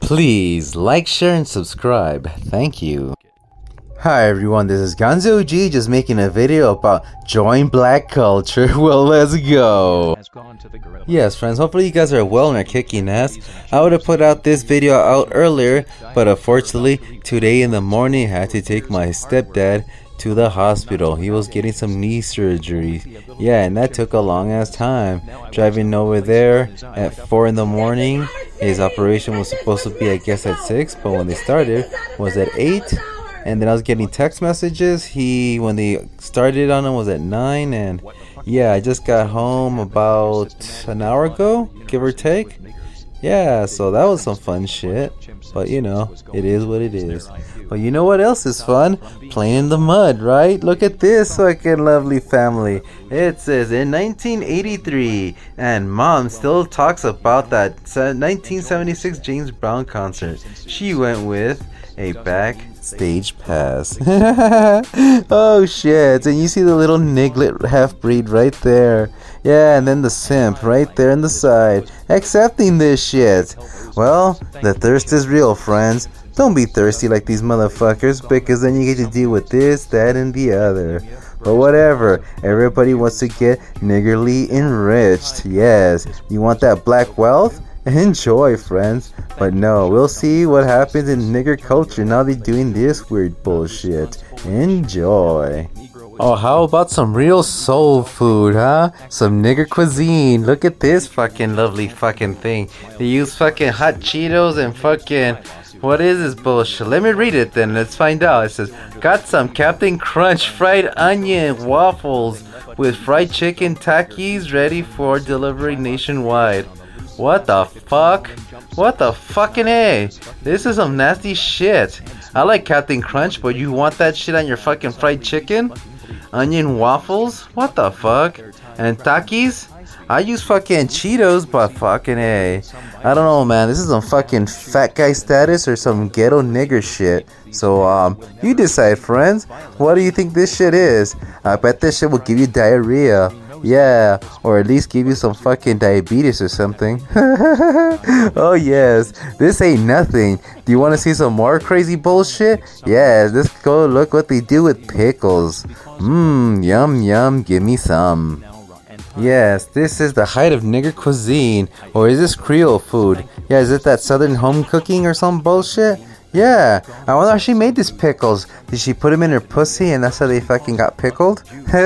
Please like, share, and subscribe. Thank you. Hi everyone, this is Gonzo G, just making a video about join black culture. Well, let's go. Yes, friends, hopefully you guys are well and are kicking ass. I would have put out this video out earlier, but unfortunately, today in the morning I had to take my stepdad to the hospital. He was getting some knee surgery. Yeah, and that took a long ass time. Driving over there at 4 in the morning. His operation was supposed to be, I guess, at 6, but when they started, was at 8. And then I was getting text messages. When they started on him was at 9. And yeah, I just got home about an hour ago, give or take. Yeah, so that was some fun shit. But you know, it is what it is. But you know what else is fun? Playing in the mud, right? Look at this fucking lovely family. It says in 1983, and mom still talks about that 1976 James Brown concert. She went with a backstage pass. Oh shit, and you see the little Niglet half-breed right there. Yeah, and then the simp right there in the side, accepting this shit. Well, the thirst is real, friends. Don't be thirsty like these motherfuckers, because then you get to deal with this, that, and the other. But whatever, everybody wants to get niggerly enriched. Yes, you want that black wealth? Enjoy, friends. But no, we'll see what happens in nigger culture now they're doing this weird bullshit. Enjoy. Oh, how about some real soul food, huh? Some nigger cuisine. Look at this fucking lovely fucking thing. They use fucking hot Cheetos and fucking... What is this bullshit? Let me read it then. Let's find out. It says, got some Captain Crunch fried onion waffles with fried chicken Takis ready for delivery nationwide. What the fuck? What the fucking A? This is some nasty shit. I like Captain Crunch, but you want that shit on your fucking fried chicken? Onion waffles? What the fuck? And Takis? I use fucking Cheetos, but fucking A. I don't know, man. This is some fucking fat guy status or some ghetto nigger shit. So, you decide, friends. What do you think this shit is? I bet this shit will give you diarrhea. Yeah, or at least give you some fucking diabetes or something. Oh yes, this ain't nothing. Do you want to see some more crazy bullshit? Yes, let's go look what they do with pickles. Yum yum, give me some. Yes, this is the height of nigger cuisine. Or is this Creole food? Yeah, is it that southern home cooking or some bullshit? Yeah, I wonder how she made these pickles. Did she put them in her pussy and that's how they fucking got pickled?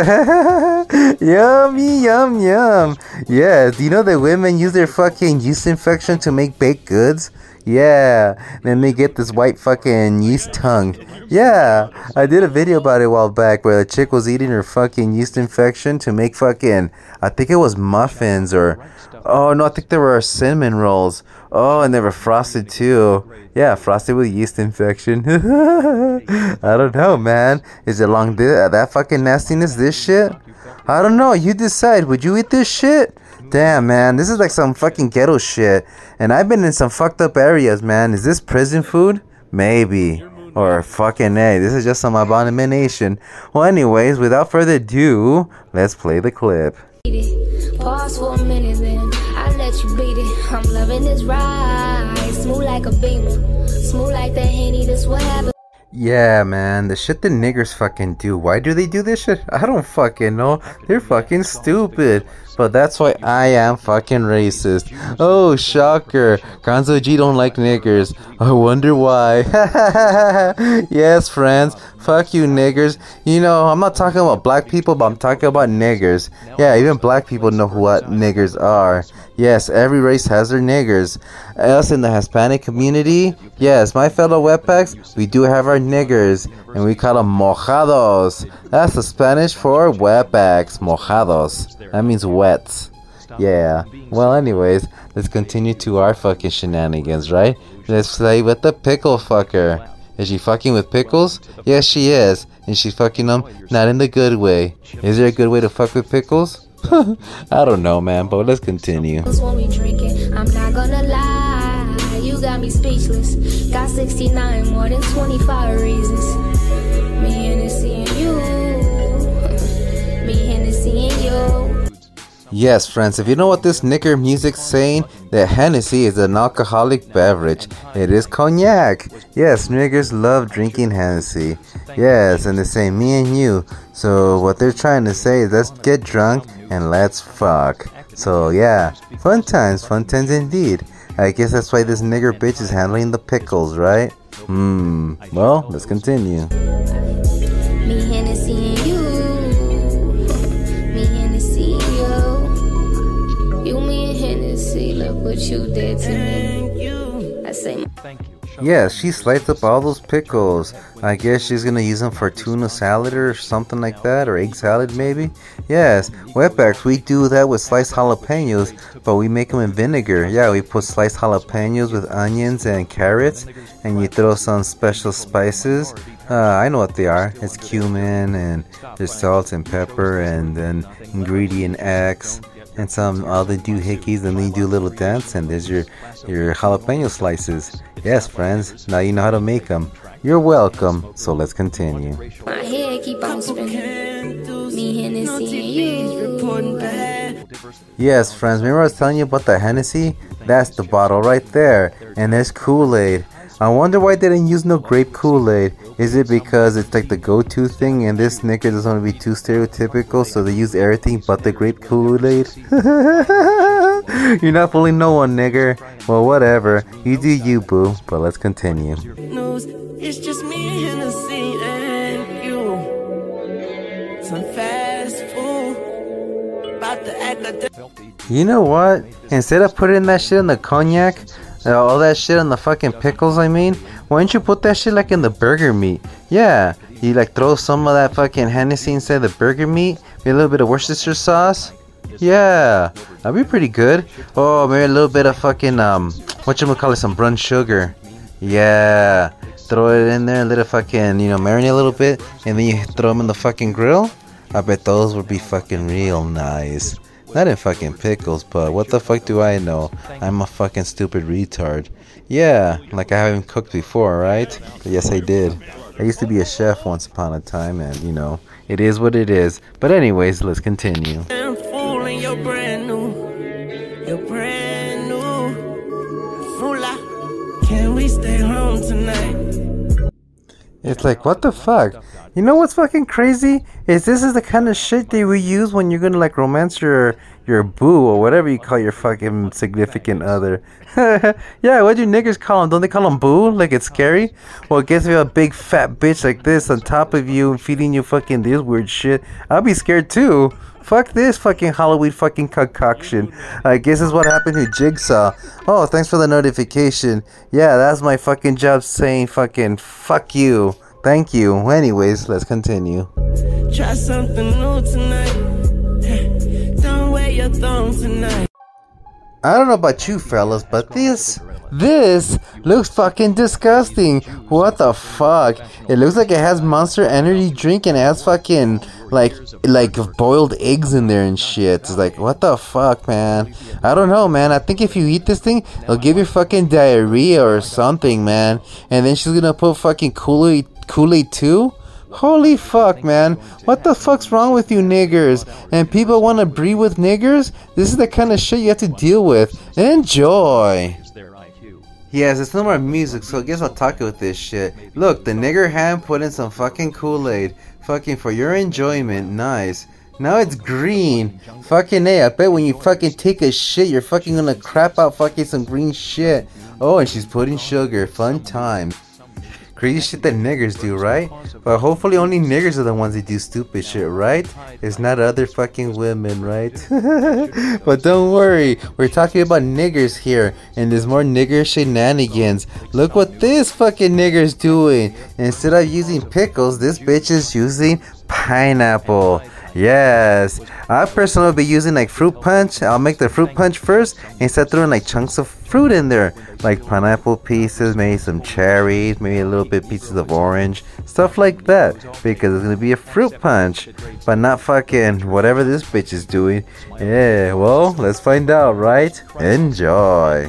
Yummy, yum, yum. Yeah, do you know that women use their fucking yeast infection to make baked goods? Yeah, then they get this white fucking yeast tongue. Yeah, I did a video about it a while back where the chick was eating her fucking yeast infection to make fucking, I think it was muffins or, oh no, I think there were cinnamon rolls. Oh, and they were frosted too. Yeah, frosted with yeast infection. I don't know, man. Is it along that fucking nastiness, this shit? I don't know, you decide. Would you eat this shit? Damn, man, this is like some fucking ghetto shit. And I've been in some fucked up areas, man. Is this prison food? Maybe. Or fucking A, this is just some abomination. Well, anyways, without further ado, let's play the clip. Pause for a minute, then I let you beat it. I'm loving this ride. Smooth like a beamer. Smooth like that Henny, this what happened. Yeah, man, the shit the niggers fucking do. Why do they do this shit? I don't fucking know. They're fucking stupid. But that's why I am fucking racist. Oh, shocker. Gonzo G don't like niggers. I wonder why. Yes, friends. Fuck you, niggers. You know, I'm not talking about black people, but I'm talking about niggers. Yeah, even black people know what niggers are. Yes, every race has their niggers. Us in the Hispanic community, yes, my fellow wetbacks, we do have our niggers. And we call them mojados. That's the Spanish for wetbacks. Mojados. That means wets. Yeah. Well, anyways, let's continue to our fucking shenanigans, right? Let's play with the pickle fucker. Is she fucking with pickles? Yes, she is. And she's fucking them not in the good way. Is there a good way to fuck with pickles? I don't know, man, but let's continue. When we drinking, I'm not gonna lie. You got me speechless. Got 69, more than 25 reasons. Me Hennessy and you. Me Hennessy and you. Yes, friends, if you know what this nigger music's saying, that Hennessy is an alcoholic beverage. It is cognac. Yes, niggers love drinking Hennessy. Yes, and they say me and you. So what they're trying to say is let's get drunk and let's fuck. So yeah, fun times indeed. I guess that's why this nigger bitch is handling the pickles, right? Well, let's continue. Me, Hennessy, and you. Me, Hennessy, you. You, me, and Hennessy. Look what you did to me. I say, thank you. Yes, she sliced up all those pickles. I guess she's gonna use them for tuna salad or something like that, or egg salad maybe. Yes, wetbacks, we do that with sliced jalapenos, but we make them in vinegar. Yeah, we put sliced jalapenos with onions and carrots, and you throw some special spices. I know what they are. It's cumin, and there's salt and pepper, and then ingredient X, and some other doohickeys, and then you do a little dance, and there's your jalapeno slices. Yes, friends, now you know how to make them. You're welcome. So let's continue. My head keep on spinning. Me, Hennessy, and you. Yes, friends, remember I was telling you about the Hennessy? That's the bottle right there. And there's Kool-Aid. I wonder why they didn't use no grape Kool-Aid. Is it because it's like the go-to thing and this nigger doesn't want to be too stereotypical, so they use everything but the grape Kool-Aid? You're not fooling no one, nigger. Well, whatever. You do you, boo. But let's continue. It's just me, Hennessy, and you. Some fast food. About to act like that. You know what? Instead of putting that shit in the cognac, all that shit on the fucking pickles, I mean, why don't you put that shit like in the burger meat? Yeah, you like throw some of that fucking Hennessy inside the burger meat, maybe a little bit of Worcestershire sauce. Yeah, that'd be pretty good. Oh, maybe a little bit of fucking whatchamacallit, some brown sugar. Yeah, throw it in there, let it fucking, marinate a little bit, and then you throw them in the fucking grill. I bet those would be fucking real nice. Not in fucking pickles, but what the fuck do I know? I'm a fucking stupid retard. Yeah, like I haven't cooked before, right? But yes, I did. I used to be a chef once upon a time, and it is what it is. But anyways, let's continue. You're brand new. You're brand new. Fula. Can we stay home tonight? It's like, what the fuck? You know what's fucking crazy? This is the kind of shit that we use when you're gonna like romance your boo or whatever you call your fucking significant other. Yeah, what do you niggers call them? Don't they call them boo? Like it's scary? Well, I guess if you have a big fat bitch like this on top of you feeding you fucking this weird shit, I'll be scared too. Fuck this fucking Halloween fucking concoction. I guess this is what happened to Jigsaw. Oh, thanks for the notification. Yeah, that's my fucking job saying fucking fuck you. Thank you. Anyways, let's continue. Try something new tonight. Don't wear your thong tonight. I don't know about you fellas, but this looks fucking disgusting. What the fuck? It looks like it has Monster Energy drink and it has fucking like boiled eggs in there and shit. It's like, what the fuck, man? I don't know, man. I think if you eat this thing, it'll give you fucking diarrhea or something, man. And then she's gonna put fucking Kool-Aid too? Holy fuck, man. What the fuck's wrong with you niggers? And people want to breed with niggers? This is the kind of shit you have to deal with. Enjoy! Yes, it's no more music, so I guess I'll talk with this shit. Look, the nigger hand put in some fucking Kool-Aid. Fucking for your enjoyment. Nice. Now it's green. Fucking A, I bet when you fucking take a shit, you're fucking gonna crap out fucking some green shit. Oh, and she's putting sugar. Fun time. Crazy shit that niggers do, right? But hopefully only niggers are the ones that do stupid shit, right? It's not other fucking women, right? But don't worry, we're talking about niggers here, and there's more nigger shenanigans. Look what this fucking nigger's doing. Instead of using pickles, this bitch is using pineapple. Yes, I personally will be using like fruit punch. I'll make the fruit punch first and start throwing like chunks of fruit in there, like pineapple pieces, maybe some cherries, maybe a little bit pieces of orange, stuff like that, because it's gonna be a fruit punch, but not fucking whatever this bitch is doing. Yeah, well, let's find out, right? Enjoy.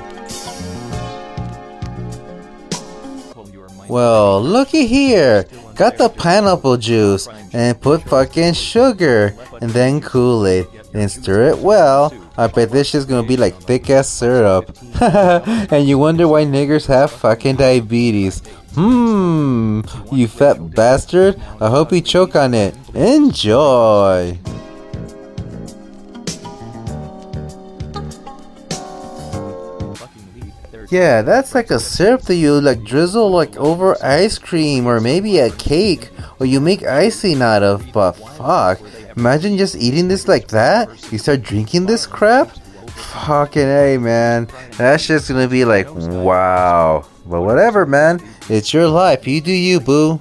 Well, looky here. got the pineapple juice and put fucking sugar and then Kool-Aid. Then stir it well. I bet this shit's gonna be like thick ass syrup. And you wonder why niggers have fucking diabetes. You fat bastard. I hope you choke on it. Enjoy. Yeah, that's like a syrup that you like drizzle like over ice cream or maybe a cake or you make icing out of, but fuck. Imagine just eating this like that. You start drinking this crap? Fucking A, man. That shit's gonna be like, wow. But whatever, man. It's your life. You do you, boo.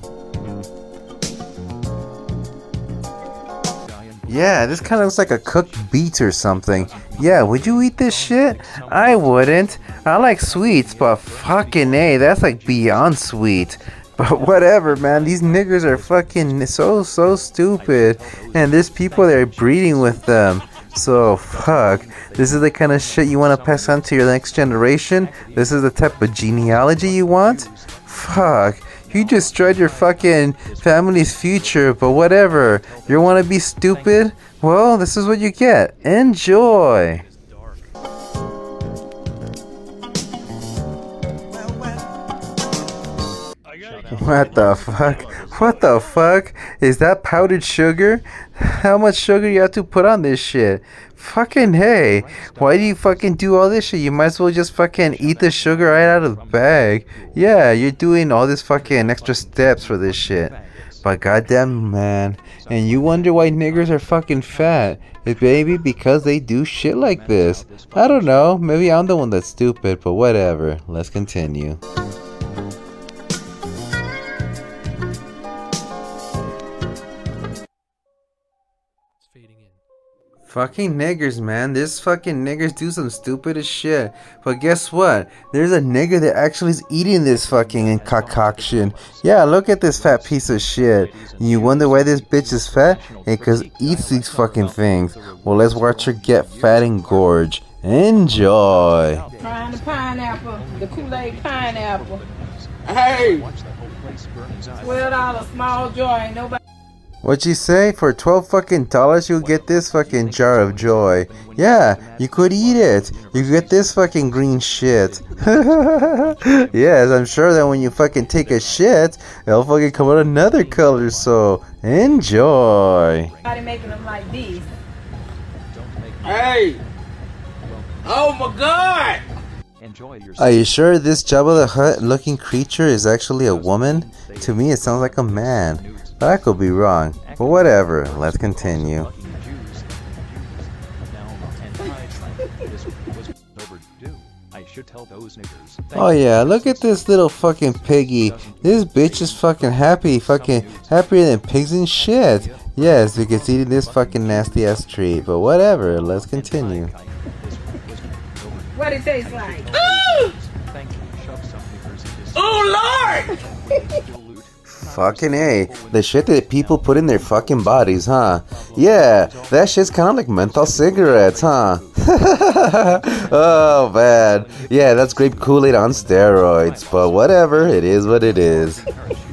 Yeah, this kind of looks like a cooked beet or something. Yeah, would you eat this shit? I wouldn't. I like sweets, but fucking A, that's like beyond sweet. But whatever, man. These niggers are fucking so stupid. And there's people that are breeding with them. So, fuck. This is the kind of shit you want to pass on to your next generation? This is the type of genealogy you want? Fuck. You destroyed your fucking family's future, but whatever. You want to be stupid? Well, this is what you get. Enjoy. What the fuck? What the fuck? Is that powdered sugar? How much sugar you have to put on this shit? Fucking hey. Why do you fucking do all this shit? You might as well just fucking eat the sugar right out of the bag. Yeah, you're doing all this fucking extra steps for this shit. But goddamn, man. And you wonder why niggers are fucking fat. It's maybe because they do shit like this. I don't know. Maybe I'm the one that's stupid, but whatever. Let's continue. Fucking niggers, man. This fucking niggers do some stupid as shit. But guess what? There's a nigger that actually is eating this fucking concoction. Yeah, look at this fat piece of shit. You wonder why this bitch is fat? Hey, cause eats these fucking things. Well, let's watch her get fat and gorge. Enjoy. Trying the pineapple, the Kool-Aid pineapple. Hey! $12 small joy. Nobody. What'd you say? For $12 you'll get this fucking jar of joy. Yeah, you could eat it. You could get this fucking green shit. Yes, I'm sure that when you fucking take a shit, it'll fucking come out another color, so enjoy. Nobody making them like these. Hey! Oh my god! Are you sure this Jabba the Hutt looking creature is actually a woman? To me it sounds like a man. But I could be wrong. But whatever, let's continue. Oh yeah, look at this little fucking piggy. This bitch is fucking happy, fucking happier than pigs and shit. Yes, because eating this fucking nasty ass treat. But whatever, let's continue. What it tastes like? Oh Lord! Fucking A. The shit that people put in their fucking bodies, huh? Yeah, that shit's kind of like menthol cigarettes, huh? Oh, man. Yeah, that's grape Kool-Aid on steroids. But whatever, it is what it is.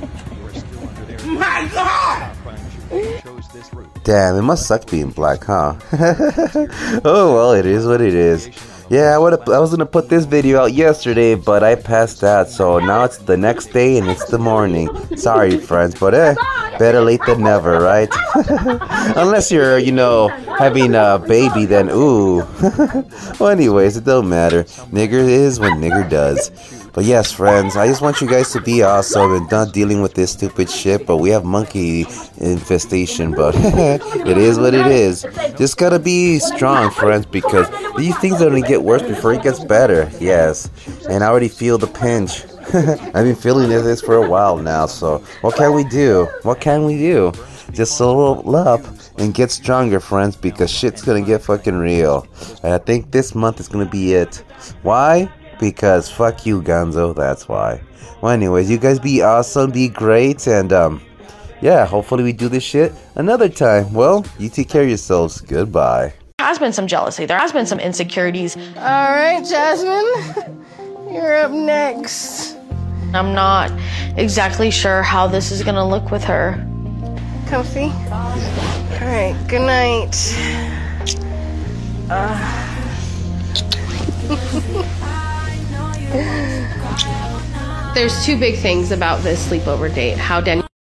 My god! Damn, it must suck being black, huh? Oh, well, it is what it is. Yeah, I was gonna put this video out yesterday, but I passed out, so now it's the next day and it's the morning. Sorry, friends, but better late than never, right? Unless you're, having a baby, then ooh. Well, anyways, it don't matter. Nigger is when nigger does. But yes, friends, I just want you guys to be awesome and not dealing with this stupid shit, but we have monkey infestation, but it is what it is. Just gotta be strong, friends, because these things are gonna get worse before it gets better. Yes, and I already feel the pinch. I've been feeling this for a while now, so what can we do? What can we do? Just solo up and get stronger, friends, because shit's gonna get fucking real. And I think this month is gonna be it. Why? Because fuck you, Gonzo, that's why. Well, anyways, you guys be awesome, be great, and yeah, hopefully we do this shit another time. Well, you take care of yourselves. Goodbye. There has been some jealousy. There has been some insecurities. All right, Jasmine, you're up next. I'm not exactly sure how this is gonna look with her. Comfy? Alright, good night. There's two big things about this sleepover date. How Danielle